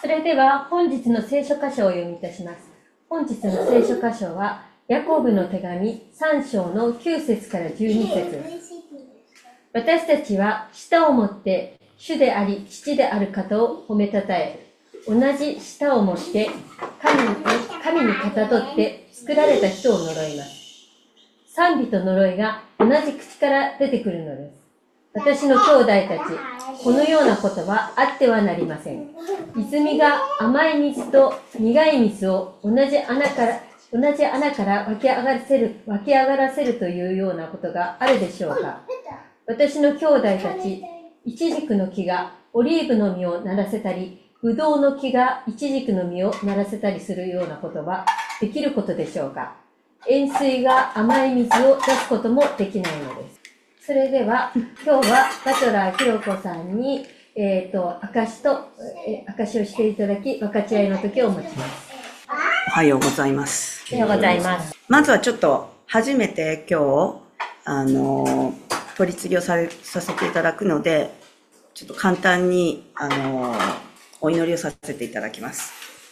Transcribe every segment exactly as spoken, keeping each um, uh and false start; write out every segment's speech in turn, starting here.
それでは本日の聖書箇所をお読みいたします。本日の聖書箇所は、ヤコブの手紙さん章のきゅう節からじゅうに節。私たちは舌を持って主であり父である方を褒めたたえ、同じ舌を持って神に、神にかたどって作られた人を呪います。賛美と呪いが同じ口から出てくるのです。私の兄弟たち、このようなことはあってはなりません。泉が甘い水と苦い水を同じ穴から同じ穴から湧き上がらせる湧き上がらせるというようなことがあるでしょうか。私の兄弟たち、イチジクの木がオリーブの実をならせたり、ブドウの木がイチジクの実をならせたりするようなことはできることでしょうか。塩水が甘い水を出すこともできないのです。それでは今日はバトラーひろこさんに、えーと、証と、えー、証をしていただき、分かち合いの時を持ちます。 おはようございます。 おはようございます。 まずはちょっと初めて今日あの取り次ぎをされさせていただくので、ちょっと簡単にあのお祈りをさせていただきます。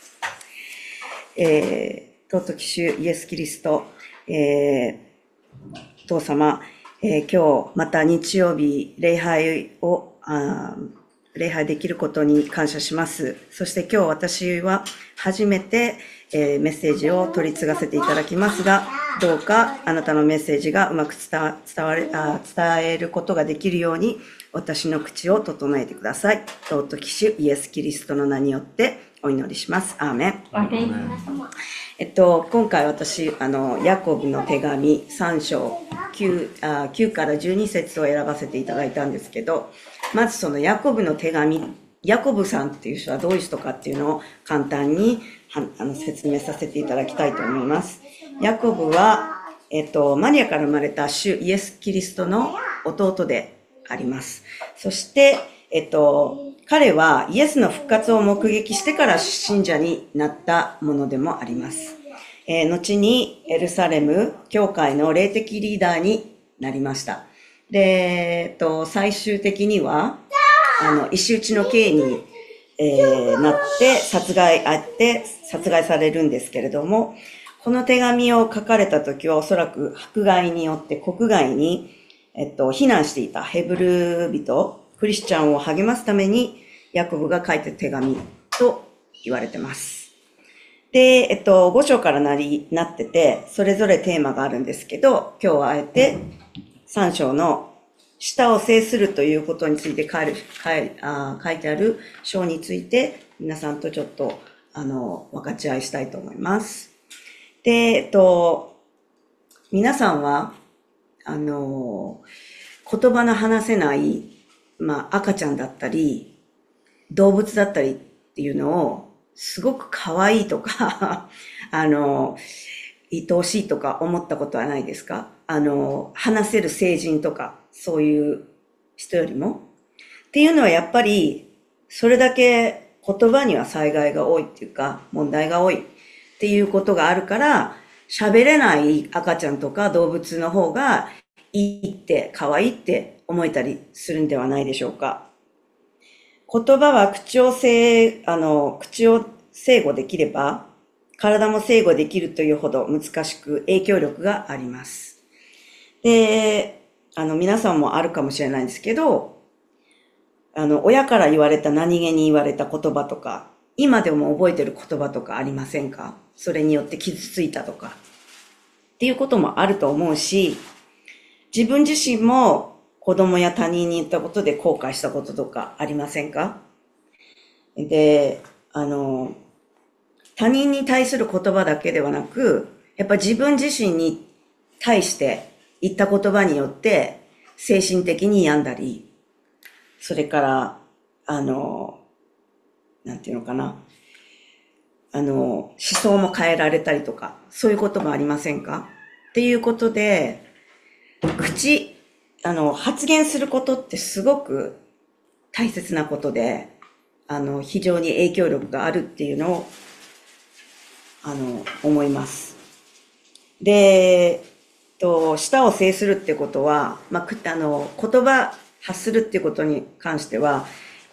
えー、尊き主イエスキリスト、えー、父様、えー、今日また日曜日礼拝をあ礼拝できることに感謝します。そして今日私は初めて、えー、メッセージを取り継がせていただきますが、どうかあなたのメッセージがうまく伝わ、伝われ、あ、伝えることができるように私の口を整えてください。尊き主イエスキリストの名によってお祈りします。アーメン。 アーメン。 えっと、今回私、あの、ヤコブの手紙さん章 9, あ9からじゅうに節を選ばせていただいたんですけど、まずそのヤコブの手紙、ヤコブさんっていう人はどういう人かっていうのを簡単にあの説明させていただきたいと思います。ヤコブは、えっと、マリアから生まれた主イエス・キリストの弟であります。そして、えっと、彼はイエスの復活を目撃してから信者になったものでもあります。えー、後にエルサレム教会の霊的リーダーになりました。で、えっと、最終的には、あの、石打ちの刑に、えー、なって殺害、あって殺害されるんですけれども、この手紙を書かれた時はおそらく迫害によって国外に、えっと、避難していたヘブル人、クリスチャンを励ますためにヤコブが書いた手紙と言われてます。で、えっと、ご章からなり、なってて、それぞれテーマがあるんですけど、今日はあえてさん章の舌を制するということについて書いる、書い、あ、書いてある章について皆さんとちょっと、あの、分かち合いしたいと思います。で、えっと、皆さんは、あの、言葉の話せない、まあ、赤ちゃんだったり、動物だったりっていうのを、すごく可愛いとか、あの、愛おしいとか思ったことはないですか？あの、話せる成人とか、そういう人よりも。っていうのはやっぱり、それだけ言葉には災害が多いっていうか、問題が多いっていうことがあるから、喋れない赤ちゃんとか動物の方がいいって可愛いって思えたりするんではないでしょうか。言葉は口を制、あの、口を制御できれば、体も制御できるというほど難しく影響力があります。で、あの、皆さんもあるかもしれないんですけど、あの、親から言われた何気に言われた言葉とか、今でも覚えてる言葉とかありませんか？それによって傷ついたとか。っていうこともあると思うし、自分自身も子供や他人に言ったことで後悔したこととかありませんか？で、あの、他人に対する言葉だけではなく、やっぱ自分自身に対して言った言葉によって精神的に病んだり、それから、あの、なんていうのかな、あの、思想も変えられたりとか、そういうこともありませんか？っていうことで、口、あの、発言することってすごく大切なことで、あの、非常に影響力があるっていうのを、あの、思います。で、と、舌を制するってことは、まあ、あの、言葉発するっていうことに関しては、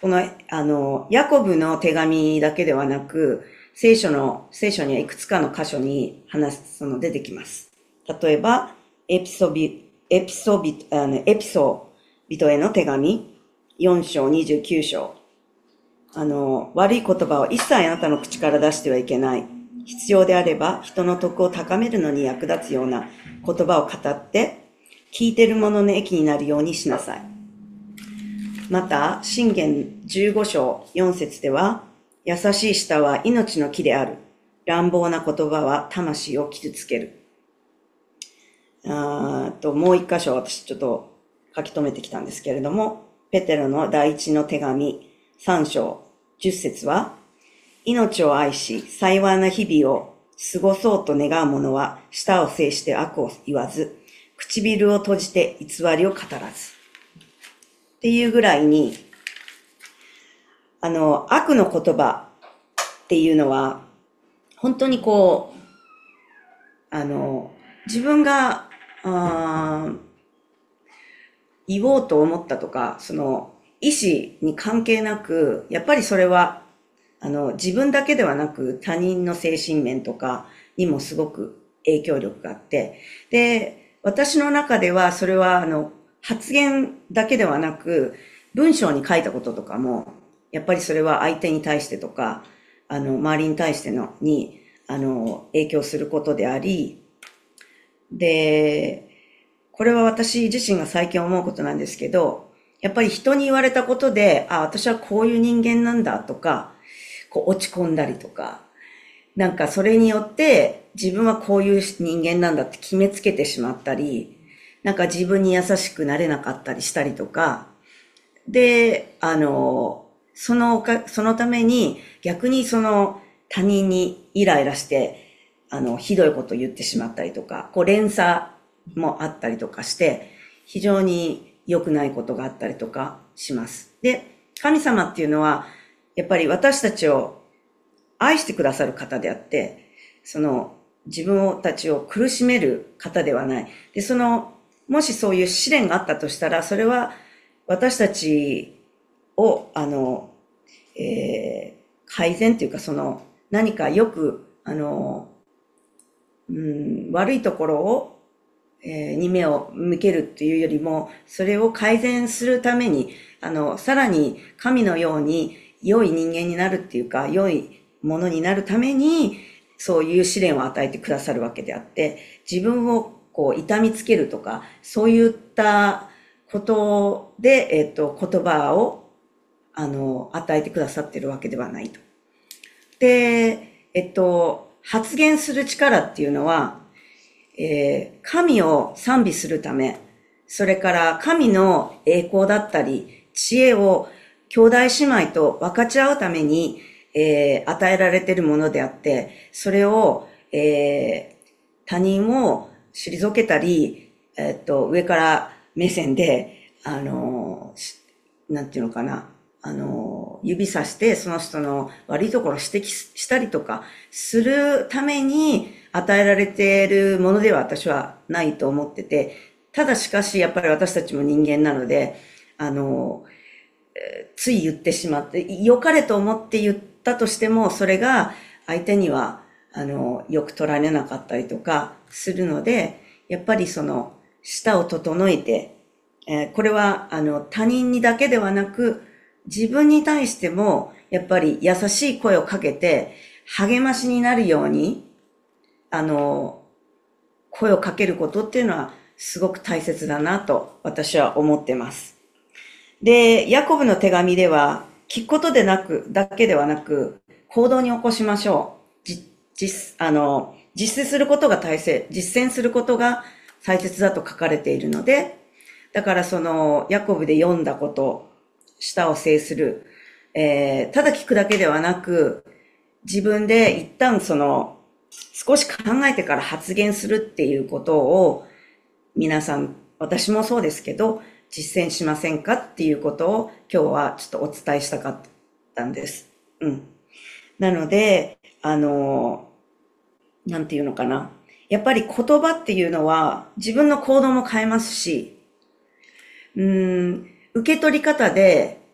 この、あの、ヤコブの手紙だけではなく、聖書の、聖書にはいくつかの箇所に話す、その出てきます。例えば、エピソビ、エピソビ、あの、エピソ人への手紙、よん章にじゅうきゅう章。あの、悪い言葉を一切あなたの口から出してはいけない。必要であれば、人の徳を高めるのに役立つような言葉を語って、聞いてる者の益になるようにしなさい。また、箴言じゅうご章よん節では、優しい舌は命の木である。乱暴な言葉は魂を傷つける。あと、もう一箇所私ちょっと書き留めてきたんですけれども、ペテロの第一の手紙さん章じゅっ節は、命を愛し、幸いな日々を過ごそうと願う者は、舌を制して悪を言わず、唇を閉じて偽りを語らず。っていうぐらいに、あの、悪の言葉っていうのは、本当にこう、あの、自分が、あ言おうと思ったとか、その、意思に関係なく、やっぱりそれは、あの、自分だけではなく、他人の精神面とかにもすごく影響力があって、で、私の中では、それは、あの、発言だけではなく、文章に書いたこととかも、やっぱりそれは相手に対してとか、あの、周りに対しての、に、あの、影響することであり、で、これは私自身が最近思うことなんですけど、やっぱり人に言われたことで、あ、私はこういう人間なんだとか、こう落ち込んだりとか、なんかそれによって自分はこういう人間なんだって決めつけてしまったり、なんか自分に優しくなれなかったりしたりとか、で、あの、そのか、そのために逆にその他人にイライラして、あの、ひどいことを言ってしまったりとか、こう連鎖もあったりとかして、非常に良くないことがあったりとかします。で、神様っていうのは、やっぱり私たちを愛してくださる方であって、その自分たちを苦しめる方ではない。で、その、もしそういう試練があったとしたら、それは私たちを、あの、えー、改善というか、その、何かよく、あの、うん、悪いところを、えー、に目を向けるっていうよりも、それを改善するために、あの、さらに神のように良い人間になるっていうか、良いものになるために、そういう試練を与えてくださるわけであって、自分をこう痛みつけるとか、そういったことで、えっと、言葉を、あの、与えてくださっているわけではないと。で、えっと、発言する力っていうのは、えー、神を賛美するため、それから神の栄光だったり、知恵を兄弟姉妹と分かち合うために、えー、与えられているものであって、それを、えー、他人を退けたり、えー、っと、上から目線で、あの、なんていうのかな、あの、指さしてその人の悪いところを指摘したりとかするために与えられているものでは私はないと思ってて、ただしかしやっぱり私たちも人間なので、あの、つい言ってしまって、良かれと思って言ったとしても、それが相手には、あの、よく取られなかったりとかするので、やっぱりその、舌を整えて、えー、これは、あの、他人にだけではなく、自分に対しても、やっぱり優しい声をかけて、励ましになるように、あの、声をかけることっていうのは、すごく大切だなと、私は思ってます。で、ヤコブの手紙では、聞くことでなく、だけではなく、行動に起こしましょう。じ、実、あの、実践することが大切、実践することが大切だと書かれているので、だからその、ヤコブで読んだこと、舌を制する、えー、ただ聞くだけではなく、自分で一旦その、少し考えてから発言するっていうことを、皆さん、私もそうですけど、実践しませんかっていうことを今日はちょっとお伝えしたかったんです。うん。なので、あの、なんていうのかな。やっぱり言葉っていうのは自分の行動も変えますし、うーん、受け取り方で、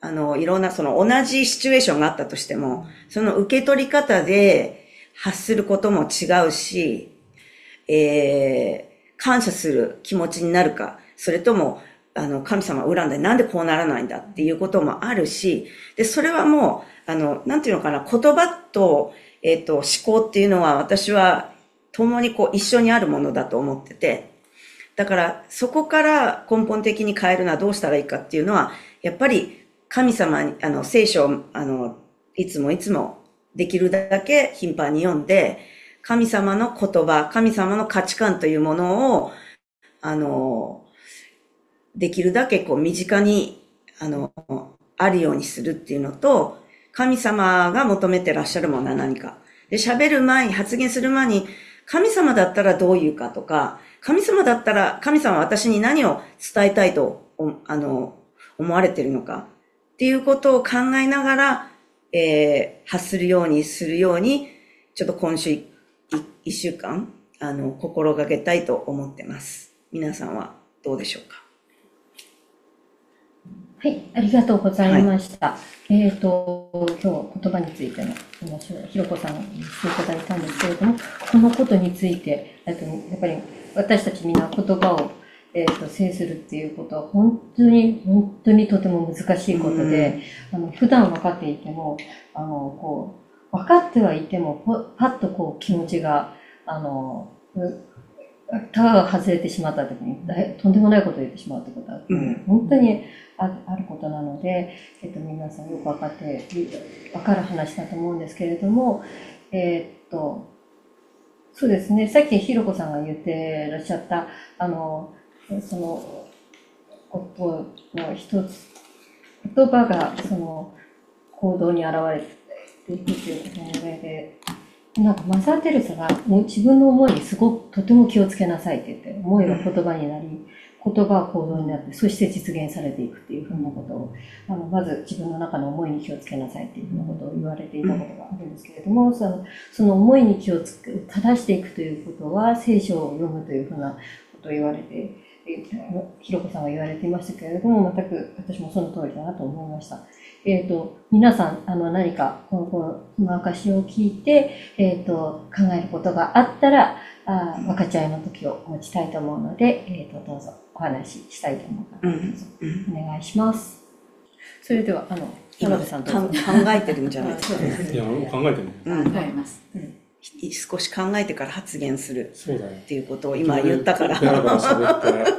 あの、いろんなその同じシチュエーションがあったとしても、その受け取り方で発することも違うし、えー、感謝する気持ちになるか、それとも、あの、神様を恨んでなんでこうならないんだっていうこともあるし、で、それはもう、あの、なんていうのかな、言葉と、えっと、思考っていうのは私は共にこう一緒にあるものだと思ってて、だからそこから根本的に変えるのはどうしたらいいかっていうのは、やっぱり神様に、あの、聖書を、あの、いつもいつもできるだけ頻繁に読んで、神様の言葉、神様の価値観というものを、あの、できるだけこう身近に、あの、あるようにするっていうのと、神様が求めてらっしゃるものは何か。で、喋る前に、発言する前に、神様だったらどう言うかとか、神様だったら、神様は私に何を伝えたいと、あの、思われているのかっていうことを考えながら、えー、発するようにするように、ちょっと今週一週間、あの、心がけたいと思ってます。皆さんはどうでしょうか？ はい、ありがとうございました。はい、えっ、ー、と、今日言葉についての話をひろこさんにしていただいたんですけれども、このことについて、やっぱり私たちみんな言葉を、えー、と制するっていうことは本当に本当にとても難しいことで、あの普段分かっていても、あのこう分かってはいてもパッとこう気持ちがあのタガが外れてしまった時にとんでもないことを言ってしまうってことは、うん、本当にあることなので、えっと、皆さんよく分かって分かる話だと思うんですけれども、えー、っとそうですね、さっきひろこさんが言ってらっしゃったあのそのことの一つ言葉がその行動に現れていくということの上で、なんかマザー・テレサがもう自分の思いにすごくとても気をつけなさいって言って、思いが言葉になり、言葉は行動になって、そして実現されていくっていうふうなことを、あのまず自分の中の思いに気をつけなさいっていうふうなことを言われていたことがあるんですけれども、そのその思いに気をつけ正していくということは聖書を読むというふうなことを言われて、ひろこさんが言われていましたけれども、全く私もその通りだなと思いました。えーと、皆さんあの何かこのこの証を聞いて、えーと、考えることがあったら、あ分かち合いの時を持ちたいと思うので、えーと、どうぞお話ししたいと思うので、どうぞお願いします。それではあの田辺さんと考えてるんじゃないですか。 いや、考えてる。 うん、考えます。うん、少し考えてから発言するっていうことを今言ったから。 ペラペラ喋って。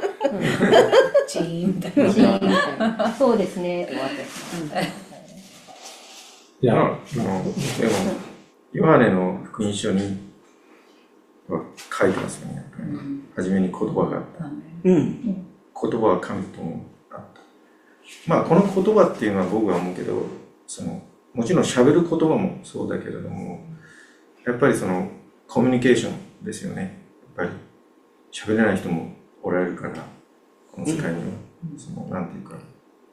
チーンみたいな。チーンみたいな。 そうですね。終わって。 いや、あの、でも、ヨハネの福音書には書いてますよね。初めに言葉があった。 うん。 言葉は神ともあった。まあ、この言葉っていうのは僕は思うけど、その、もちろん喋る言葉もそうだけれども、やっぱりその、コミュニケーションですよね。やっぱり、喋れない人もおられるから、この世界には、その、なんていうか。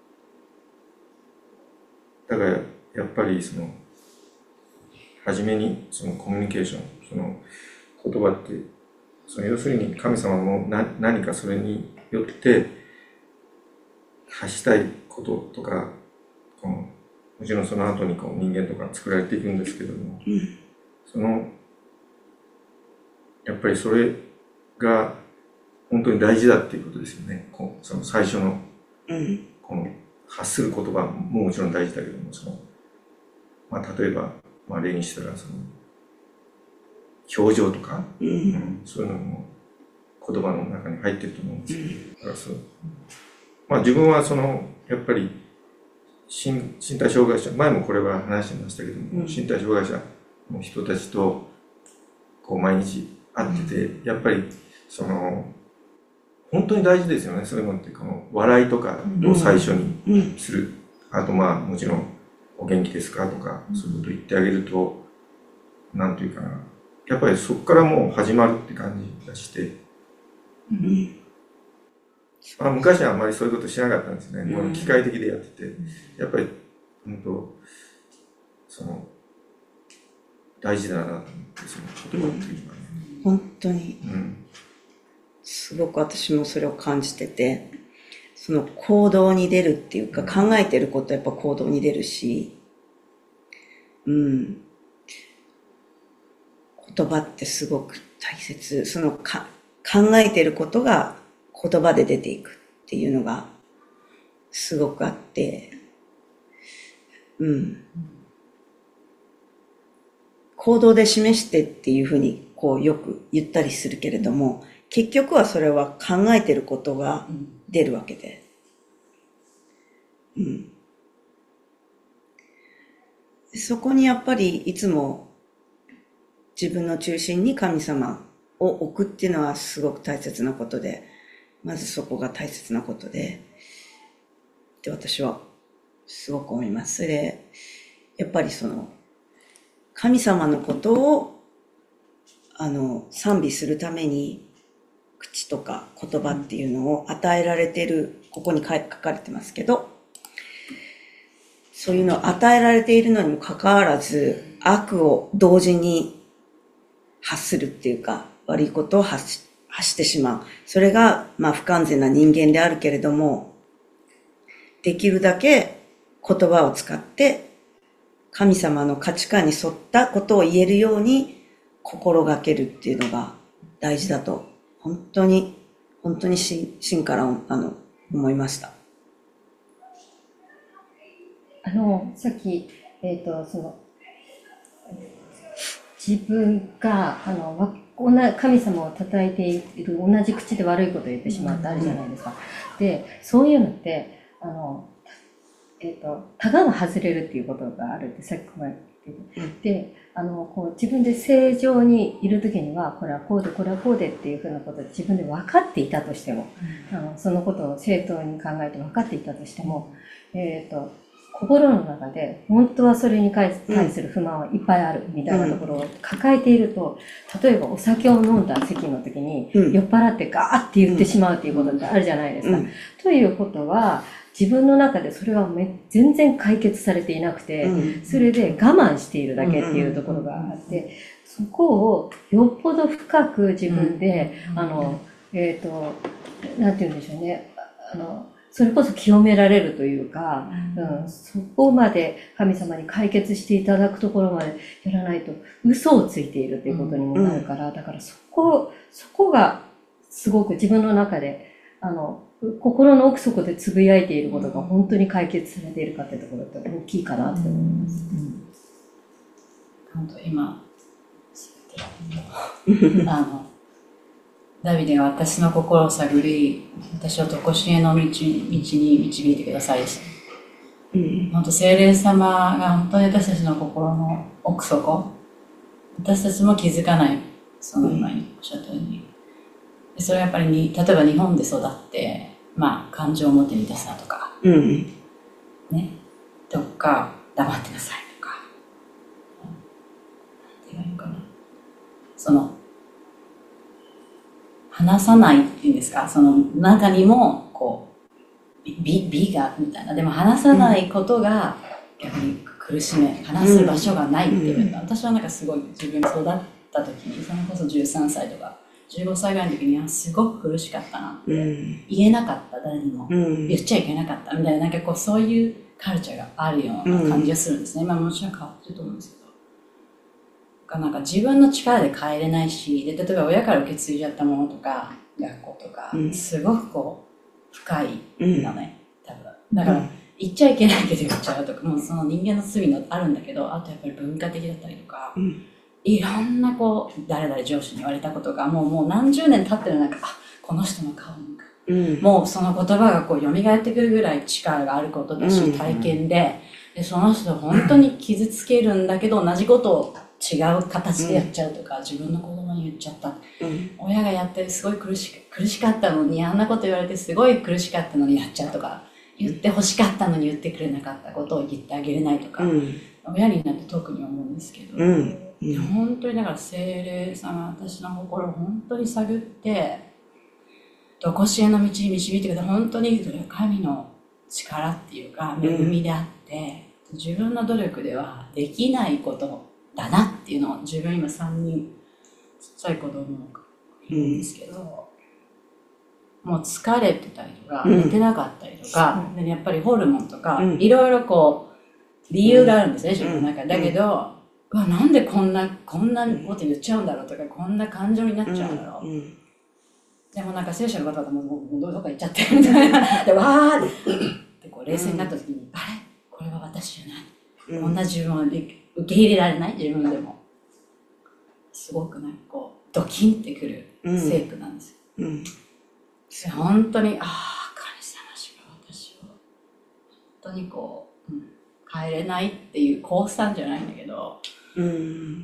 だから、やっぱりその、初めにそのコミュニケーション、その言葉って、その要するに神様もな何かそれによって発したいこととか、このもちろんその後にこう人間とか作られていくんですけども、 うん、 その、やっぱりそれが本当に大事だっていうことですよね。こうその最初の、この発する言葉ももちろん大事だけども、そのまあ、例えば、まあ、例にしたらその表情とか、 うんうん、 そういうのも言葉の中に入ってると思うんですけど、うん、だからそう、まあ、自分はそのやっぱり身身体障害者、前もこれは話してましたけども、うん、身体障害者の人たちとこう毎日会ってて、うん、やっぱりその本当に大事ですよね。そういうのってこの笑いとかを最初にする、うん、あとまあもちろんお元気ですかとか、そういうこと言ってあげると、なんていうかな、やっぱりそこからもう始まるって感じがして、 うん、 まあ、昔はあんまりそういうことしなかったんですね。うん、機械的でやってて、やっぱり、本当、その、大事だなと思って、その言葉っていうのはね。 本当に、 うん、 すごく私もそれを感じてて、 その行動に出るっていうか、考えてることはやっぱ行動に出るし、うん。言葉ってすごく大切。そのか考えてることが言葉で出ていくっていうのがすごくあって、うん。行動で示してっていうふうにこうよく言ったりするけれども、結局はそれは考えてることが出るわけで。うん。そこにやっぱりいつも自分の中心に神様を置くっていうのはすごく大切なことで、まずそこが大切なことで、って私はすごく思います。それで、やっぱりその、神様のことを、あの、賛美するために、口とか言葉っていうのを与えられている、ここに書かれてますけど、そういうのを与えられているのにもかかわらず、悪を同時に発するっていうか、悪いことを発し、発してしまう。それが、まあ不完全な人間であるけれども、できるだけ言葉を使って、神様の価値観に沿ったことを言えるように心がけるっていうのが大事だと、本当に、本当にし心からあの思いました。 あの、さっき、えっと、その、自分が、あの、わ神様を叩いている同じ口で悪いことを言ってしまうってあるじゃないですか。で、そういうのって、あの、えっと、たがが外れるっていうことがあるってさっきも言ってて、で、あの、こう自分で正常にいるときには、これはこうで、これはこうでっていうふうなことで自分で分かっていたとしても、あのそのことを正当に考えて分かっていたとしても、えっと、心の中で本当はそれに対する不満はいっぱいあるみたいなところを抱えていると、例えばお酒を飲んだ席の時に酔っ払ってガーって言ってしまうっていうことってあるじゃないですか。ということは、自分の中でそれはめ全然解決されていなくて、それで我慢しているだけっていうところがあって、そこをよっぽど深く自分で、あの、えっと、なんて言うんでしょうね、あの、それこそ清められるというか、うん、そこまで神様に解決していただくところまでやらないと嘘をついているっていうことにもなるから、だからそこ、そこがすごく自分の中で、あの、心の奥底でつぶやいていることが本当に解決されているかっていうところって大きいかなって思います。 本当今、あの、ダビデが私の心を探り、私を常しえの道に、道に導いてくださいです。うん、本当、聖霊様が本当に私たちの心の奥底、私たちも気づかない、その今におっしゃったように。それはやっぱりに、例えば日本で育って、まあ、感情を表に出すなとか、うん、ね、とか、黙ってなさいとか、なんて言うのかな。その、話さないっていうんですか、その中にもこう美、美がみたいな、でも話さないことが逆に苦しめ、話す場所がないっていうのが、私はなんかすごい自分が育った時に、それこそじゅうさんさいとかじゅうごさいぐらいの時にはすごく苦しかったなって、言えなかった誰にも、言っちゃいけなかったみたいな、なんかこうそういうカルチャーがあるような感じがするんですね。今もちろん変わってると思うんですけど。なんか自分の力で変えれないし、で、例えば親から受け継いじゃったものとか、学校とか、うん、すごくこう、深いのね、多分。だから、言っちゃいけないけど言っちゃうとか、もうその人間の罪のあるんだけど、あとやっぱり文化的だったりとか、うん、いろんなこう、誰々上司に言われたことが、もうもう何十年経ってる中、あ、この人の顔なんか、うん、もうその言葉がこう、蘇ってくるぐらい力があることだし、体験で、で、その人本当に傷つけるんだけど、同じことを違う形でやっちゃうとか、うん、自分の子供に言っちゃった、うん、親がやってすごい苦し苦しかったのに、あんなこと言われてすごい苦しかったのにやっちゃうとか、言って欲しかったのに言ってくれなかったことを言ってあげれないとか、うん、親になって特に思うんですけど、うんうん、本当にだから聖霊様、私の心を本当に探って常しえの道に導いてくれて、本当に神の力っていうか恵みであって、うん、自分の努力ではできないことだなっていうのを、自分今さんにんちっちゃい子供がいるんですけど、 もう疲れてたりとか、 うん寝てなかったりとか、でやっぱりホルモンとか、 うんいろいろこう、理由があるんですね、自分の中で。 うんだけど、うわ、なんでこんな、こんなこと言っちゃうんだろうとか、こんな感情になっちゃうんだろう。 うんでもなんか聖書の方だともう、もうどっか行っちゃってるみたいな。で、わーって、こう冷静になった時に、あれこれは私じゃない。 うんこんな自分を受け入れられない自分でも。すごくなんかこう、ドキンってくる聖句なんですよ。 うんで本当に、ああ、神様しか私を、本当にこう、うん、変えれないっていう降参じゃないんだけど、 うん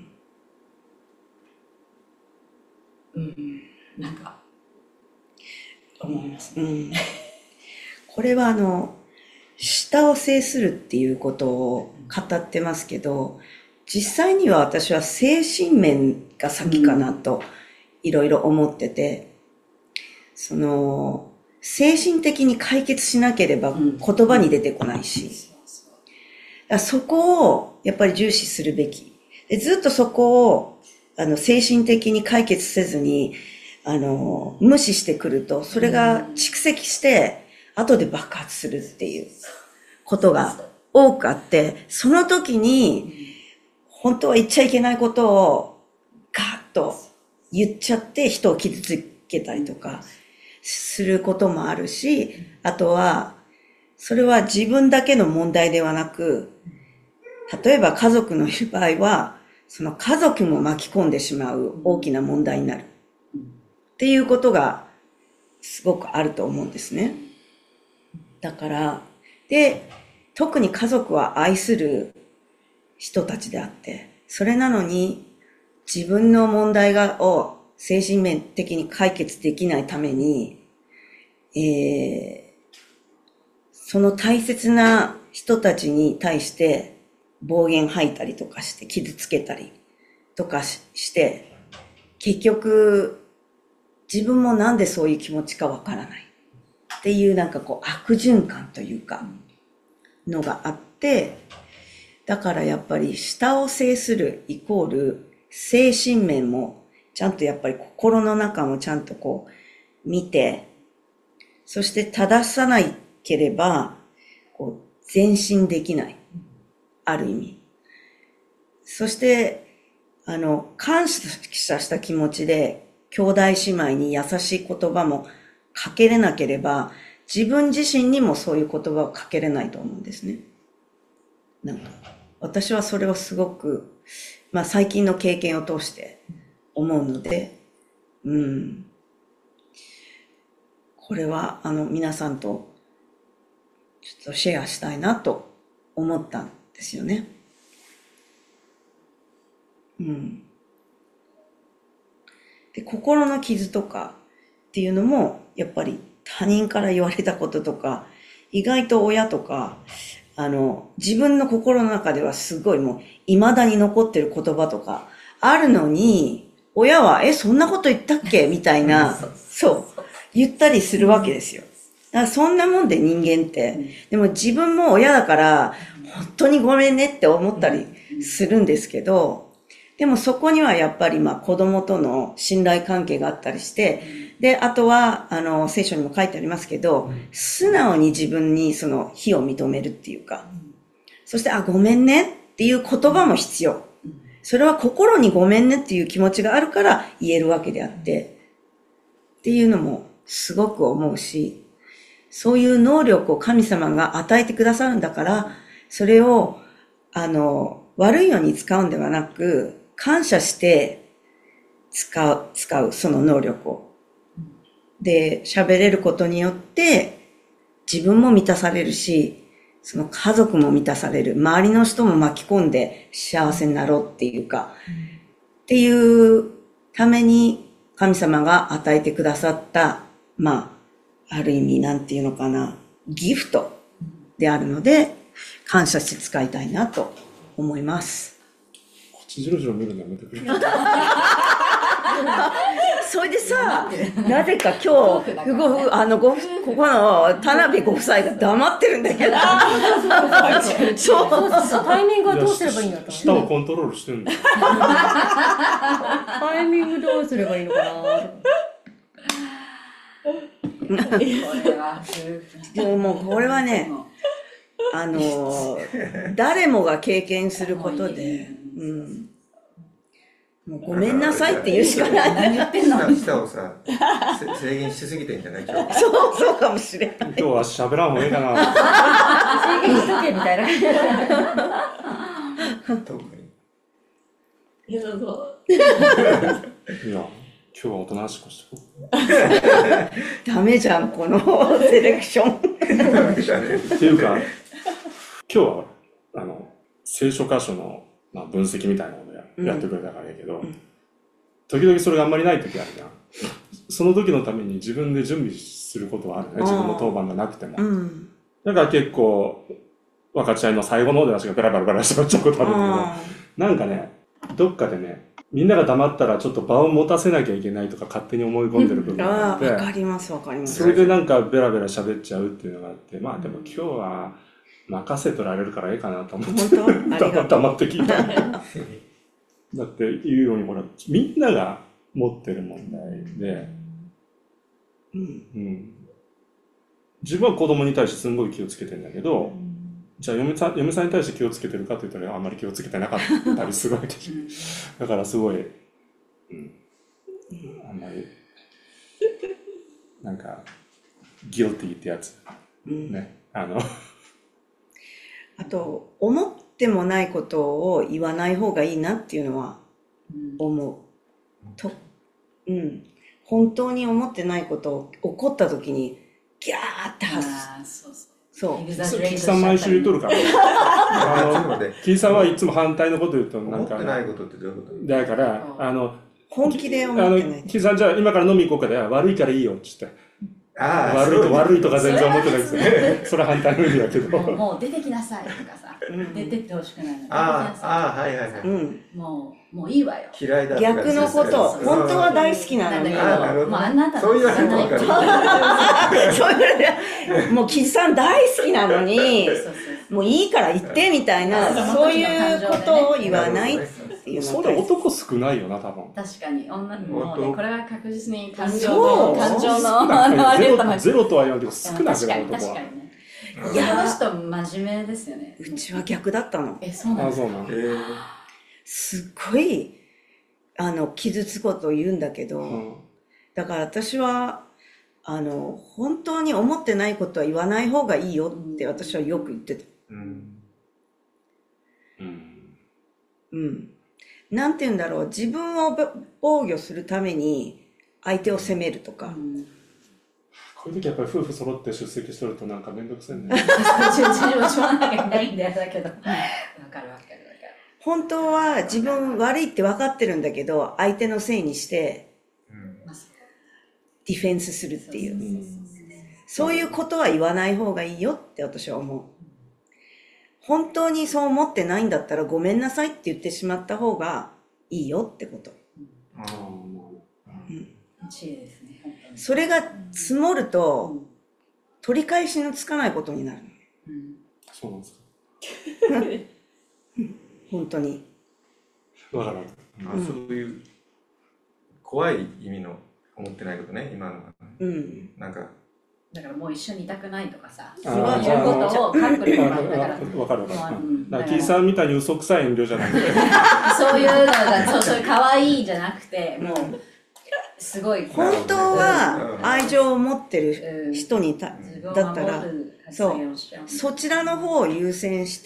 うん、なんか、思いますね。 うんこれはあの舌を制するっていうことを語ってますけど、実際には私は精神面が先かなといろいろ思ってて、その精神的に解決しなければ言葉に出てこないし、 そうそうだからそこをやっぱり重視するべき。でずっとそこをあの精神的に解決せずにあの無視してくると、それが蓄積して後で爆発するっていうことが多くあって、その時に本当は言っちゃいけないことをガーッと言っちゃって人を傷つけたりとかすることもあるし、あとはそれは自分だけの問題ではなく、例えば家族のいる場合はその家族も巻き込んでしまう大きな問題になるっていうことがすごくあると思うんですね。だから、で、特に家族は愛する人たちであって、それなのに自分の問題がを精神面的に解決できないために、えー、その大切な人たちに対して暴言吐いたりとかして傷つけたりとかして、結局自分もなんでそういう気持ちかわからないっていうなんかこう悪循環というかのがあって、だからやっぱり舌を制するイコール精神面もちゃんとやっぱり心の中もちゃんとこう見て、そして正さないければこう前進できない、ある意味。そしてあの感謝した気持ちで兄弟姉妹に優しい言葉もかけれなければ、自分自身にもそういう言葉をかけれないと思うんですね。なんか私はそれをすごく、まあ最近の経験を通して思うので、うん。これはあの皆さんとちょっとシェアしたいなと思ったんですよね。うん。で、心の傷とかっていうのもやっぱり他人から言われたこととか、意外と親とか、あの、自分の心の中ではすごいもう未だに残ってる言葉とかあるのに、親は、え、そんなこと言ったっけみたいな、そう、言ったりするわけですよ。だからそんなもんで人間って、でも自分も親だから、本当にごめんねって思ったりするんですけど、でもそこにはやっぱりまあ子供との信頼関係があったりして、で、あとは、あの、聖書にも書いてありますけど、素直に自分にその非を認めるっていうか、そして、あ、ごめんねっていう言葉も必要。それは心にごめんねっていう気持ちがあるから言えるわけであって、っていうのもすごく思うし、そういう能力を神様が与えてくださるんだから、それを、あの、悪いように使うんではなく、感謝して使う、使う、その能力を。で、喋れることによって、自分も満たされるし、その家族も満たされる。周りの人も巻き込んで幸せになろうっていうか、うん、っていうために神様が与えてくださった、まあ、ある意味なんていうのかな、ギフトであるので、感謝して使いたいなと思います。 こっちじろじろ見るのやめてくれ。 それでさ、なぜか今日、ごあのごここの田辺ご夫妻が黙ってるんだけど。 そうそうそう、タイミングはどうすればいいんだと。 舌をコントロールしてるんだよ。 タイミングどうすればいいのかな。 これはでももうこれはね、あの、誰もが経験することで、うん。もうごめんなさいって言うしかない。 何言ってんの舌舌をさ、せ制限しすぎてんじゃない今日。 そう、そうかもしれない。 今日は喋らん方がいいかな。 制限しとけみたいな。 特に。 いや、そうそう。 いや、今日はおとなしくしとこう。 ダメじゃん、このセレクション。 っていうか、今日は、あの、聖書箇所の、まあ、分析みたいなのをや,、 うん、 やってくれたからやけど、うん、時々それがあんまりない時あるじゃん。その時のために自分で準備することはあるね。自分の当番がなくても。うん、だから結構、分かち合いの最後の方で私がベラベラベラしちゃっちゃうことあるけど、なんかね、どっかでね、みんなが黙ったらちょっと場を持たせなきゃいけないとか勝手に思い込んでる部分があって、 わかりますわかります。 それでなんかベラベラ喋っちゃうっていうのがあって、まあでも今日は任せとられるからいいかなと思って、 本当黙って聞いた。だっていうようにほら、みんなが持ってる問題で、うんうん、自分は子供に対してすんごい気をつけてるんだけど、じゃあ嫁さん、嫁さんに対して気をつけてるかと言ったらあんまり気をつけてなかったりするわけでだからすごい、うん、あんまりなんかギルティってやつ、うん、ね、あのあと思ってもないことを言わない方がいいなっていうのは思う、うん、と、うん、本当に思ってないことを起こった時にギャーって発すそうそうそう。 キーさん毎週言うとるから。あの、キーさんはいつも反対のこと言うと、なんか。 思ってないことってどういうことだから、あの、 本気で思ってない。 キーさんじゃあ今から飲み行こうかで、悪いからいいよって言って。 あ悪いと悪いとか全然思ってないですよね。それは反対の意味だけど。 もう出てきなさいとかさ、出てってほしくないの。 ああ、はいはいはい。 もう、もういいわよ。 嫌いだ。 逆のこと、本当は大好きなのに。 もうあなたそういう話ない。 もうキズさん大好きなのに、もういいから言ってみたいな、そういうことを言わないっていうの。 それ男少ないよな、多分。 確かに。女もうね、これは確実に感情の、感情の、 ゼロとは言わんけど少なくない男は。 確かにね。いや、人真面目ですよね。 うちは逆だったの。 え、そうなんですか。 すっごい、あの、傷つくことを言うんだけど、うん、だから私は、あの、本当に思ってないことは言わない方がいいよって私はよく言ってた。うん。うん。うん。なんて言うんだろう、自分を防御するために相手を責めるとか。うん、 こういう時やっぱり夫婦揃って出席しとるとなんかめんどくさいね。 自分はしょうがないんだよ、だけど。わかるわかる。 本当は自分悪いって分かってるんだけど、相手のせいにして、ディフェンスするっていう。そういうことは言わない方がいいよって私は思う。本当にそう思ってないんだったらごめんなさいって言ってしまった方がいいよってこと。それが積もると、取り返しのつかないことになる。 そうなんですか。 本当に。 わからん。 あ、そういう怖い意味の思ってないことね、今のは。うん。なんか。 だからもう一緒にいたくないとかさ、そういうことをカップルとかだから。 わかるわかる。だからキーさんみたいに嘘くさい遠慮じゃない。 そういうのが、そう、そういう可愛いじゃなくて、もう、すごい。 本当は愛情を持ってる人にた、だったら、そう、そちらの方を優先して、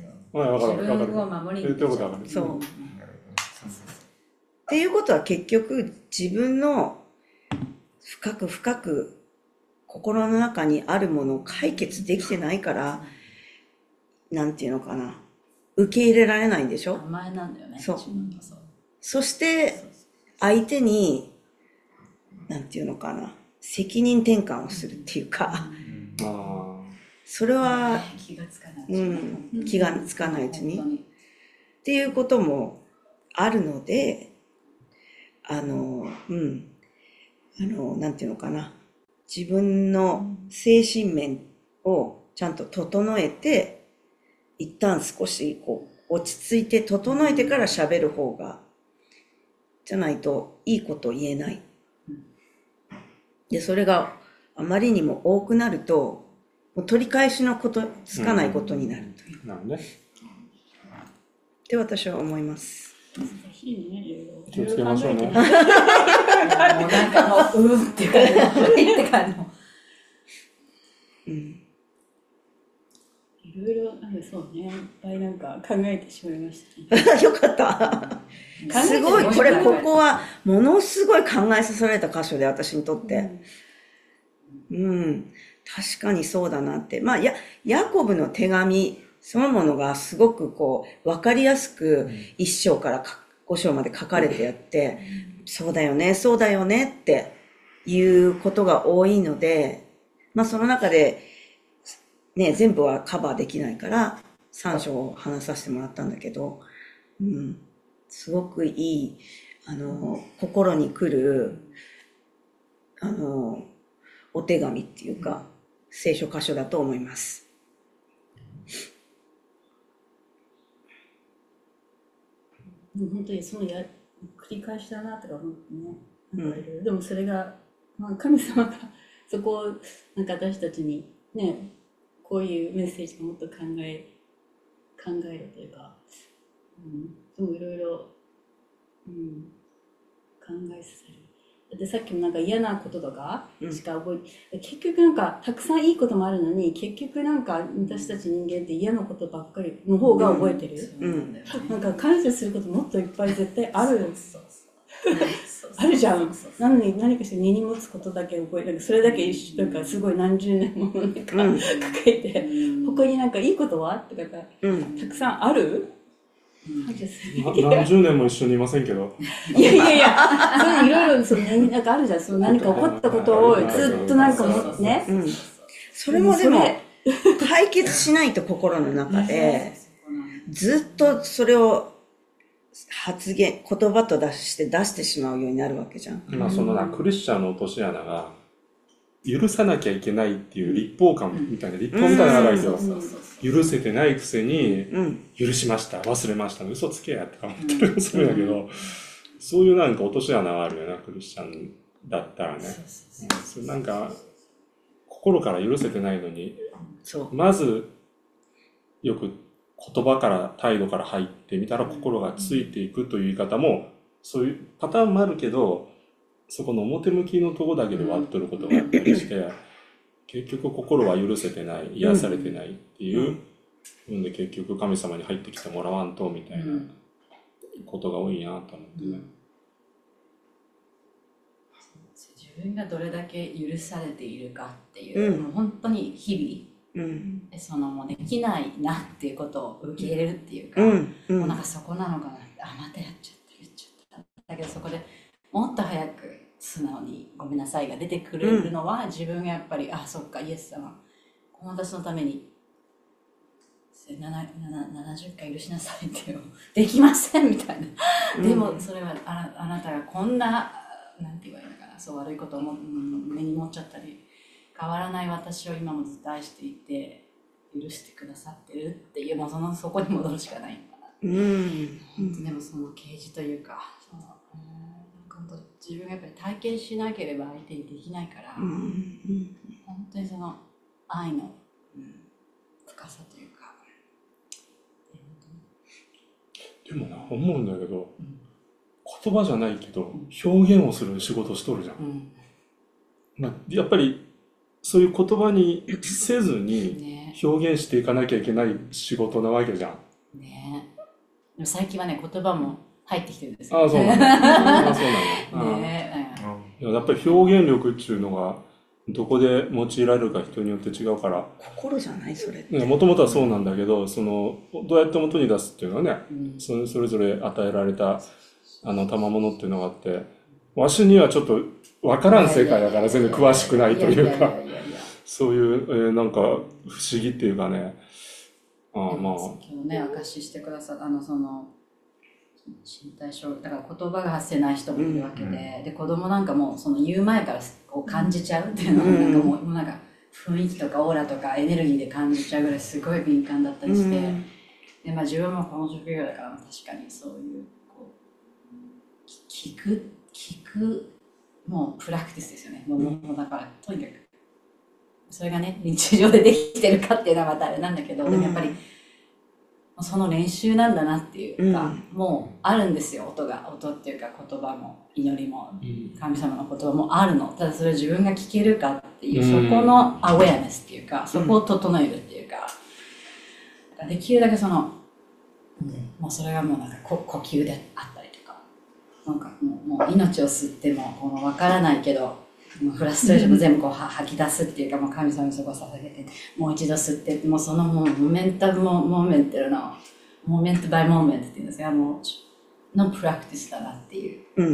自分を守りに行く。そう。っていうことは結局自分の深く深く心の中にあるものを解決できてないから、なんていうのかな、受け入れられないんでしょ？ 甘えなんだよね。 そう。そして相手になんていうのかな、責任転換をするっていうか、それは気がつかない、 うん、気がつかないうちにっていうこともあるので、あの、うん、あの、なんていうのかな、自分の精神面をちゃんと整えて、一旦少しこう落ち着いて整えてから喋る方が、じゃないといいこと言えない。で、それがあまりにも多くなると、もう取り返しのことつかないことになるという。 なるね。 って私は思います。 日々ね、いろいろ気をつけましょうね。 もうなんかもう、うーって感じの、って感じの。 うん。 いろいろ、なんかそうね、いっぱいなんか考えてしまいましたね。 よかった。すごい、これ、ここは、ものすごい考えさせられた箇所で、私にとって。うん。確かにそうだなって。まあ、や、ヤコブの手紙、そのものがすごくこう、わかりやすく、一章から五章まで書かれてあって、そうだよね、そうだよねっていうことが多いので、まあ、その中で、ね、全部はカバーできないから、三章を話させてもらったんだけど、うん。すごくいい、あの、心に来る、あの、お手紙っていうか、聖書箇所だと思います。 本当にそのや繰り返しだなとか思ってね、なんかいろいろでもそれが、まあ、神様がそこをなんか私たちにね、こういうメッセージをもっと考え考えるというか、うん、でもいろいろ、うん、考えさせる。だってさっきもなんか嫌なこととかしか覚え、うん、結局なんかたくさんいいこともあるのに、結局なんか私たち人間って嫌なことばっかりの方が覚えてる。うんうん、なんか感謝することもっといっぱい絶対ある。あるじゃん。なのに何かして根に持つことだけ覚えてる。それだけ一緒とかすごい何十年もなんか抱えて、うん、他になんかいいことはとかがたくさんある。 何十年も一緒にいませんけど。 いやいやいや、そういろいろそのなんかあるじゃん。その何か起こったことをずっとなんかもね。 うん、それもでも解決しないと心の中でずっとそれを発言言葉と出して出してしまうようになるわけじゃん。 まあそのなクリスチャンの落とし穴が許さなきゃいけないっていう立法感みたいな立法みたいなのがあるけど、許せてないくせに許しました忘れました嘘つけやって思ってるそれだけど、そういうなんか落とし穴があるよなクリスチャンだったらね。それなんか心から許せてないのに、まずよく言葉から態度から入ってみたら心がついていくという言い方もそういうパターンもあるけど、そこの表向きのとこだけで割っとることがあったりして、結局心は許せてない、癒されてないっていう、うん、で結局神様に入ってきてもらわんとみたいなことが多いなと思ってね。うん、 自分がどれだけ許されているかっていう、うん、もう本当に日々、うん、そのもうできないなっていうことを受け入れるっていうか、うんうん、もうなんかそこなのかなって、あ、またやっちゃった言っちゃった。だけどそこでもっと早く素直にごめんなさいが出てくれるのは、うん、自分がやっぱりあそっかイエス様この私のためになななじゅっかい許しなさいっていうできませんみたいな、うん、でもそれはあ な, あなたがこんななんて言われるのかな、そう悪いことをも、うん、目に持っちゃったり変わらない私を今もずっと愛していて許してくださってるっていうのそのそこに戻るしかないのかな、うん、本当でもその啓示というかその自分がやっぱり体験しなければ相手にできないから、うんうん、本当にその愛の、うん、深さというか、 でもな思うんだけど、うん、言葉じゃないけど表現をする仕事しとるじゃん、うんまあ、やっぱりそういう言葉にせずに表現していかなきゃいけない仕事なわけじゃん、ね、 でも最近はね言葉も入ってきてるんですよ。 ああ、そうなんだ。ああ、そうなんだ。ねえ。やっぱり表現力っていうのがどこで用いられるか人によって違うから。 心じゃないそれ。 もともとはそうなんだけど、そのどうやって元に出すっていうのはね、うん、それそれぞれ与えられたあの賜物っていうのがあって、わしにはちょっとわからん世界だから全然詳しくないというか、そういう、えー、なんか不思議っていうかね。 ああまあ。今日ね証ししてくださあのその。身体障害だから言葉が発せない人もいるわけで、うん、で子供なんかもその言う前からこう感じちゃうっていうのはなんかもう、うん、なんか雰囲気とかオーラとかエネルギーで感じちゃうぐらいすごい敏感だったりして、うん、でまあ自分もこの職業だから確かにそういうこう聞く聞くもうプラクティスですよね。もう、もうだからとにかくそれがね、日常でできてるかっていうのはまたあれなんだけど、でもやっぱり、その練習なんだなっていうか、うん、もうあるんですよ、音が。音っていうか言葉も祈りも、神様の言葉もあるの。ただそれを自分が聞けるかっていう、うん、そこのアウェアネスっていうか、そこを整えるっていうか、うん、できるだけその、うん、もうそれがもうなんか呼吸であったりとか、なんかもう、もう命を吸っても、このわからないけど、もうフラストレーションも全部こう吐き出すっていうか、もう神様にそこを捧げて、もう一度吸って、もうそのもうモメンタムモーメントの、モーメントバイモーメントっていうんですが、もうのプラクティスだなっていう。うん、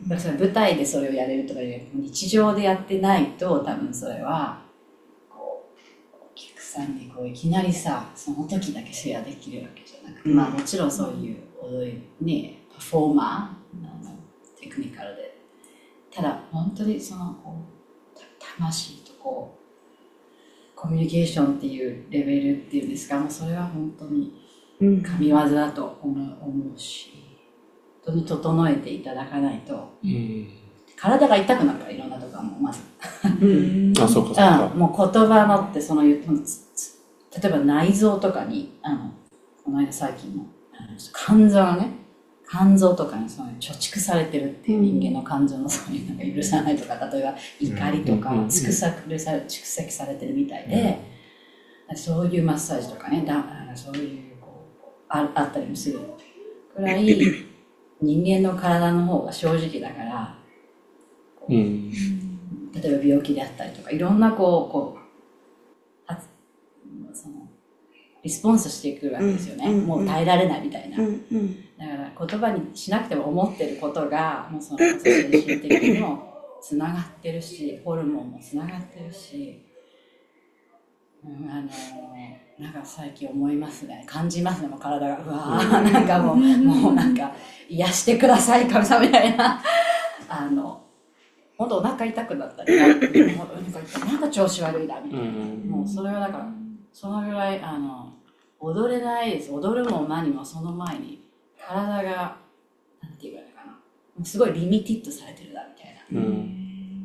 だからそれ舞台でそれをやれるとかいう、日常でやってないと、多分それは、こう、お客さんにこういきなりさ、その時だけシェアできるわけじゃなくて、うん、まあもちろんそういう踊り、ね、パフォーマー、テクニカルで、ただ本当にそのこう魂とこうコミュニケーションっていうレベルっていうんですか、もうそれは本当に神業だと思うし、本当に整えていただかないと、うん、体が痛くなるから、いろんなところもまず、うん、あ、そうかそうか、うん、もう言葉のってその例えば内臓とかにあのこの間最近の肝臓がね、肝臓とかにそういう貯蓄されてるっていう人間の感情のそういうなんか許さないとか、例えば怒りとか蓄積され、蓄積されてるみたいで、そういうマッサージとかね、だそういうこう あ, あったりもするくらい人間の体の方が正直だから、うん、例えば病気であったりとかいろんなこうこうそのリスポンスしてくるわけですよね、うん、もう耐えられないみたいな、うんうん、だから言葉にしなくても思ってることがもうその精神的にもつながってるし、ホルモンもつながってるし、うん、あのなんか最近思いますね、感じますね、もう体がうわーなんかもう、もうなんか癒してください神様みたいなあの本当お腹痛くなったりなんか調子悪いなみたいな、もうそれはだからそのぐらいあの踊れないです。踊るも何もその前に体がなんていうかな、もうすごいリミティッドされてるなみたいな。うん。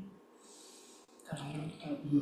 だから本当、うん。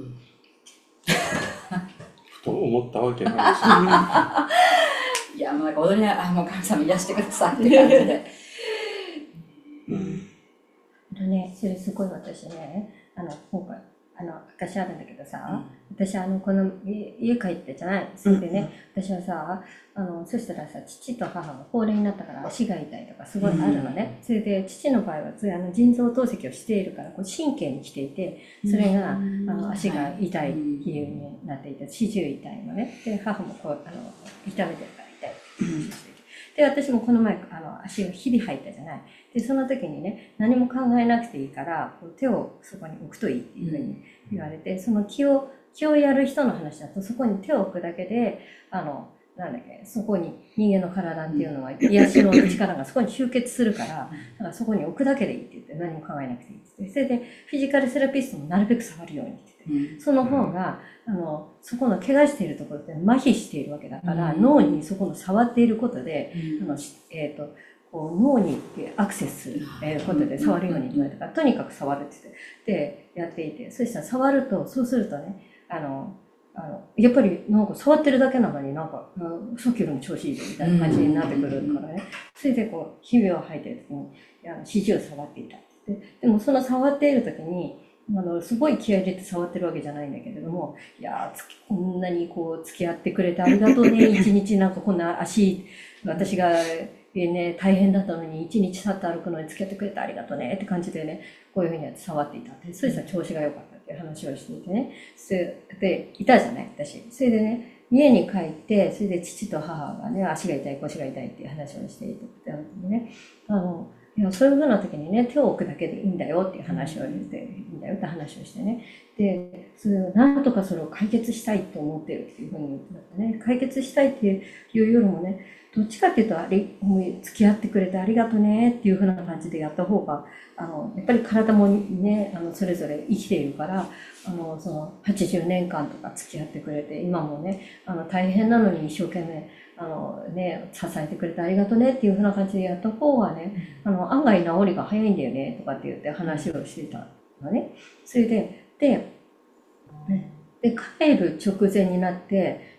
と思ったわけなんですいやもうなんか踊りながら、あもう神様癒してくださいって感じで。 うん。あのね、それすごい私ね、あの今回。あの私あるんだけどさ、うん、私あのこの家帰ってじゃない、それでね、うん、私はさあのそしたらさ父と母が高齢になったから足が痛いとかすごいあるのね、うん、それで父の場合はあの腎臓透析をしているからこう神経に来ていて、それが、うん、あの足が痛い理由になっていて四十痛いのね、で母もこうあの痛めてるから痛いって話をしていて、で私もこの前あの足がひび入ったじゃない、でその時にね何も考えなくていいからこう手をそこに置くといいっていうふうに言われて、その気を気をやる人の話だとそこに手を置くだけであのなんだっけ、そこに人間の体っていうのは癒しの力がそこに集結するから、だからそこに置くだけでいいって言って何も考えなくていいって言って、それでフィジカルセラピストもなるべく触るようにって言って、その方があのそこの怪我しているところって麻痺しているわけだから、脳にそこの触っていることで、あのえっとこう脳にアクセスすることで触るように言われたから、とにかく触るって言ってでやっていて、そしたら触るとそうするとね、あのあのやっぱりなんか触ってるだけなのになんかさっきよりも調子いいみたいな感じになってくるからね、それでこうひびを吐いてる時に四十を触っていたって言って、でもその触っている時にあのすごい気合い入れて触ってるわけじゃないんだけれども、いやーこんなにこう付き合ってくれてありがとうね一日なんかこんな足私がね、大変だったのに一日去って歩くのに付き合ってくれてありがとうねって感じでね、こういうふうにやって触っていたって、そしたら調子が良かったっていう話をしていてね、それでいたじゃない私。それでね家に帰ってそれで父と母がね足が痛い腰が痛いっていう話をしていてね、あのいやそういうふうな時にね手を置くだけでいいんだよっていう話を言っていいんだよって話をしてね、でそれをなんとかそれを解決したいと思ってるっていうふうに言ってたってね、解決したいっていうよりもね、どっちかっていうとあり付き合ってくれてありがとうねっていう風な感じでやった方があのやっぱり体もねあのそれぞれ生きているから、あのそのはちじゅうねんかんとか付き合ってくれて今もねあの大変なのに一生懸命あの、ね、支えてくれてありがとうねっていう風な感じでやった方がね、あの案外治りが早いんだよねとかって言って話をしてたのね。それでで、ね、 で、帰る直前になって、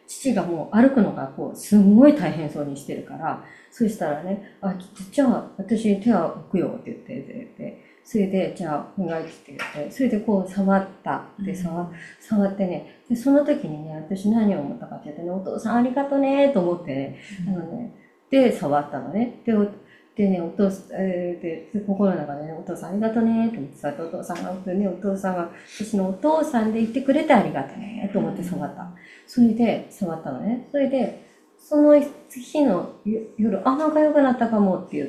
父がもう歩くのがこう、すんごい大変そうにしてるから、そしたらね、あ、じゃあ私手を置くよって言って、で、それで、じゃあお願いって言って、それでこう触った。で、触触ってね、で、その時にね、私何を思ったかって言ってね、お父さんありがとねと思ってね、あのね、で、触ったのね。で、でね、お父さん、えー、で、心の中でね、お父さんありがとねと思ってさ、お父さんが、ね、お父さんが、私のお父さんでいてくれてありがとねと思って触った。それで、触ったのね。それで、その日の夜、あ、なんか良くなったかもって言って、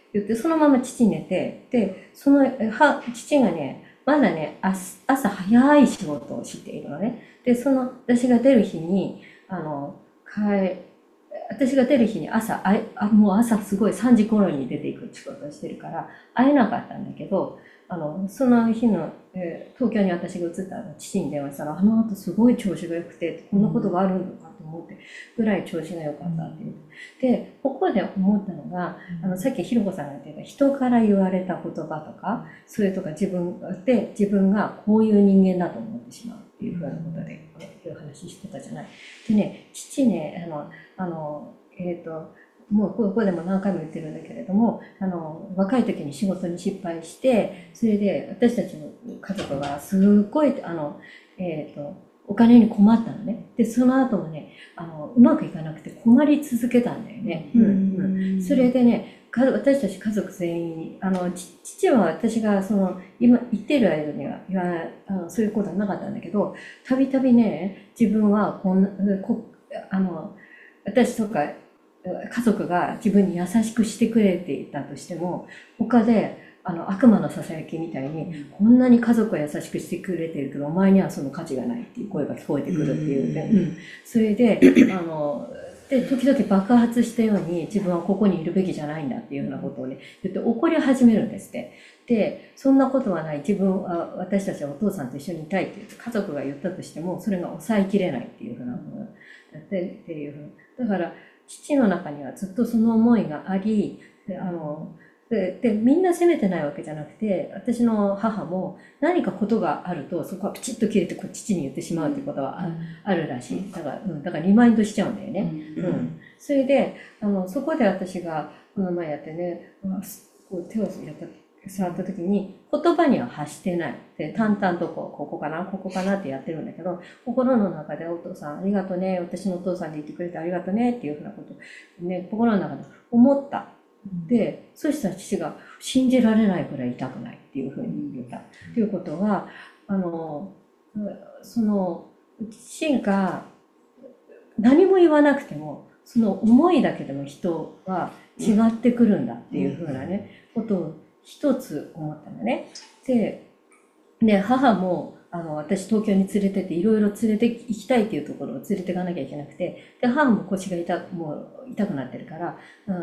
言って、そのまま父寝て、で、その、は、父がね、まだね、朝早い仕事をしているのね。で、その、私が出る日に、あの、帰、私が出る日に朝、ああもう朝すごいさんじ頃に出ていく仕事をしてるから、会えなかったんだけど、あの、その日の、えー、東京に私が移ったら父に電話したら、あの後すごい調子が良くて、こんなことがあるのかと思ってぐらい調子が良かったっていう。で、ここで思ったのが、あの、さっきひろこさんが言ってた人から言われた言葉とか、それとか自分で自分がこういう人間だと思ってしまうっていうふうなことで、いう話してたじゃない。でね、父ね、あの、あの、えっと、もうここでも何回も言ってるんだけれども、あの、若い時に仕事に失敗して、それで私たちの家族がすっごい、あの、えっと、お金に困ったのね。で、その後もね、あの、うまくいかなくて困り続けたんだよね。うんうん。それでね、私たち家族全員に、あの、父は私がその、今言ってる間には、いや、あの、そういうことはなかったんだけど、たびたびね、自分はこんな、こあの、私とか家族が自分に優しくしてくれていたとしても、他で、あの、悪魔の囁きみたいに、こんなに家族は優しくしてくれてるけど、お前にはその価値がないっていう声が聞こえてくるっていうね。うん、それで、あの、で、時々爆発したように自分はここにいるべきじゃないんだっていうふうなことをね、言って怒り始めるんですって。で、そんなことはない。自分は、私たちはお父さんと一緒にいたいって言って、家族が言ったとしても、それが抑えきれないっていうふうなことをやってっていうふう。だから、父の中にはずっとその思いがあり、で、あの、で、でみんな責めてないわけじゃなくて、私の母も何かことがあると、そこはピチッと切れてこう父に言ってしまうってことは あ,、うん、あるらしい。だから、うん、だからリマインドしちゃうんだよね。うん。うん、それで、あの、そこで私がこの前やってね、こう手をやった触った時に言葉には発してない。で、淡々とこう、ここかな、ここかなってやってるんだけど、心の中でお父さんありがとね、私のお父さんで言ってくれてありがとねっていうふうなことをね、心の中で思った。で、そしたら父が信じられないくらい痛くないっていうふうに言った。っていうことは、あの、その、父が何も言わなくても、その思いだけでも人は違ってくるんだっていうふうなね、ことを一つ思ったのね。で、で、母も、あの、私東京に連れてっていろいろ連れて行きたいっていうところを連れていかなきゃいけなくて、で、母も腰が痛く、もう痛くなってるから、うん、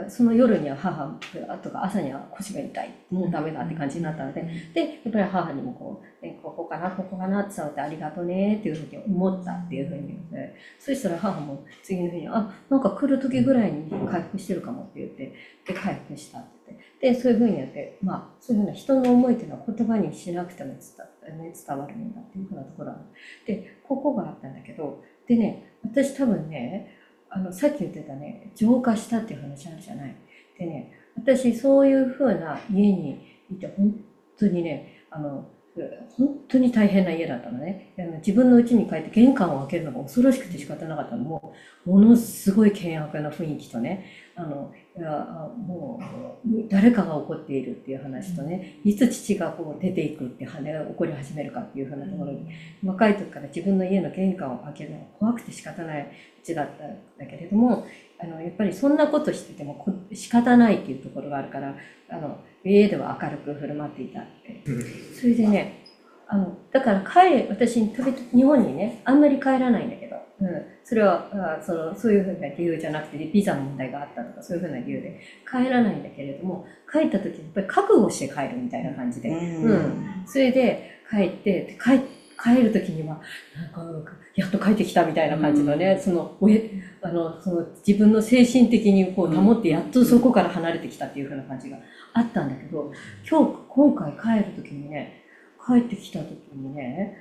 その夜には母とか朝には腰が痛い。もうダメだって感じになったので、で、やっぱり母にもこう、ね、ここかな、ここかなって触ってありがとうねっていうふうに思ったっていうふうに言って、そしたら母も次の日に、あ、なんか来る時ぐらいに回復してるかもって言って、で、回復したって言って。で、そういうふうにやって、まあ、そういうふうな人の思いっていうのは言葉にしなくても伝ね、伝わるんだっていうふうなところで、ここがあったんだけど、でね、私多分ね、あの、さっき言ってたね、浄化したっていう話あるじゃない。でね、私そういうふうな家にいて、本当にね、あの、本当に大変な家だったのね。自分の家に帰って玄関を開けるのが恐ろしくて仕方なかったのも、ものすごい険悪な雰囲気とね、あの、いやもう誰かが怒っているっていう話とね、いつ父がこう出ていくって羽が起こり始めるかっていうふうなところに、若い時から自分の家の玄関を開けるのが怖くて仕方ないうちだったんだけれども、あのやっぱりそんなことしてても仕方ないっていうところがあるから、あの家では明るく振る舞っていたって。それでね、あのだから帰私日本にねあんまり帰らないんだけど、うん、それはあそのそういうふうな理由じゃなくてビザの問題があったとかそういうふうな理由で帰らないんだけれども、帰った時にやっぱり覚悟して帰るみたいな感じで、うんうん、それで帰って帰帰る時にはなんかやっと帰ってきたみたいな感じのね、うん、そのあのその自分の精神的にこう保ってやっとそこから離れてきたっていうふうな感じがあったんだけど、今日今回帰る時にね帰ってきた時にね、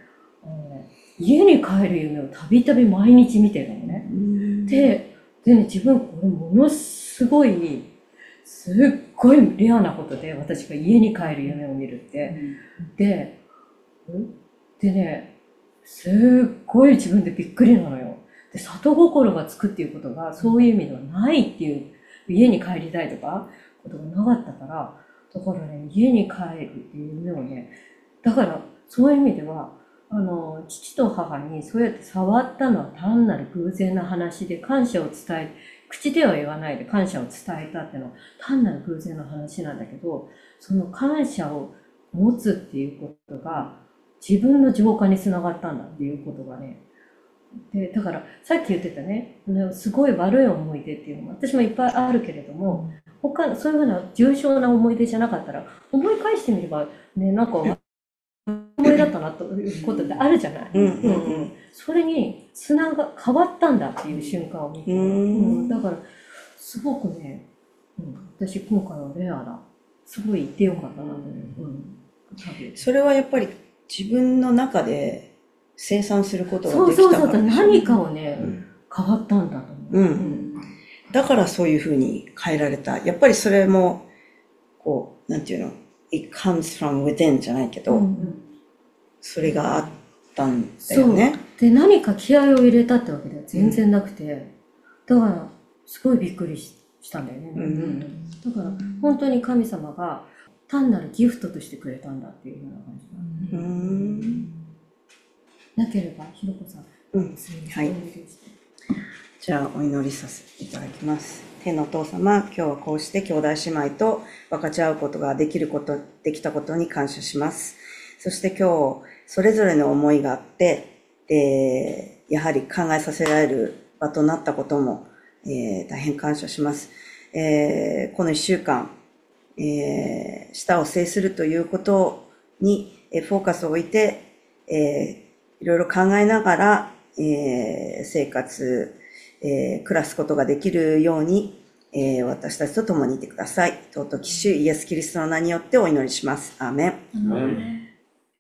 あのね、家に帰る夢をたびたび毎日見てるのね。で、でね、自分これものすごい、すっごいレアなことで、私が家に帰る夢を見るって。で、でね、すっごい自分でびっくりなのよ。で、里心がつくっていうことが、そういう意味ではないっていう、家に帰りたいとか、ことがなかったから、だからね、家に帰るっていう夢をね、だからそういう意味では、あの、父と母にそうやって触ったのは単なる偶然な話で感謝を伝え、口では言わないで感謝を伝えたっていうのは単なる偶然の話なんだけど、その感謝を持つっていうことが自分の浄化につながったんだっていうことがね、で、だからさっき言ってたね、すごい悪い思い出っていうのも私もいっぱいあるけれども、他、そういうふうな重症な思い出じゃなかったら、思い返してみれば、ね、なんか、思いだったなということってあるじゃない。 うんうんうん、 それに、つなが、変わったんだっていう瞬間を見て、うん、だから、すごくね、うん、私今回はレアだ。すごい言ってよかったなと、うん、 それはやっぱり自分の中で生産することができたから、 そうそうそう、何かをね、うん、変わったんだと思う。 うんうんだからそういうふうに変えられた。やっぱりそれも、こう、なんていうの、it comes from within じゃないけど、うんうん、それがあったんだよね。 そう。で、何か気合を入れたってわけでは全然なくて、うん、だから、すごいびっくりしたんだよね。うんうん、だから、本当に神様が単なるギフトとしてくれたんだっていうような感じが。うん、なければ、ひろこさん、 うん、はい。じゃあお祈りさせていただきます。天のお父様、今日はこうして兄弟姉妹と分かち合うことができること、できたことに感謝します。そして今日、それぞれの思いがあって、で、やはり考えさせられる場となったことも、えー、大変感謝します。えー、この一週間、えー、舌を制するということにフォーカスを置いて、えー、いろいろ考えながら、えー、生活、えー、暮らすことができるように、えー、私たちと共にいてください。尊き主イエスキリストの名によってお祈りします。アーメン。 アーメン。